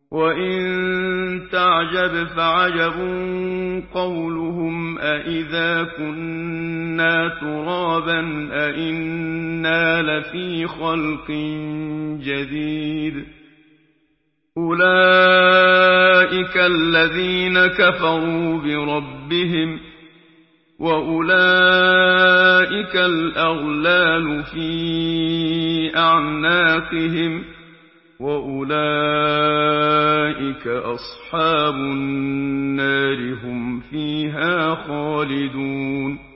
وَإِن تَعْجَبْ فَعَجَبٌ قَوْلُهُمْ أَإِذَا كُنَّا تُرَابًا أَإِنَّا لَفِي خَلْقٍ جَدِيدٍ ۚ أُولَٰئِكَ الَّذِينَ كَفَرُوا بِرَبِّهِمْ ۖ وَأُولَٰئِكَ الْأَغْلَالُ فِي أَعْنَاقِهِمْ ۖ وَأُولَٰئِكَ أَصْحَابُ النَّارِ ۖ هُمْ فِيهَا خَالِدُونَ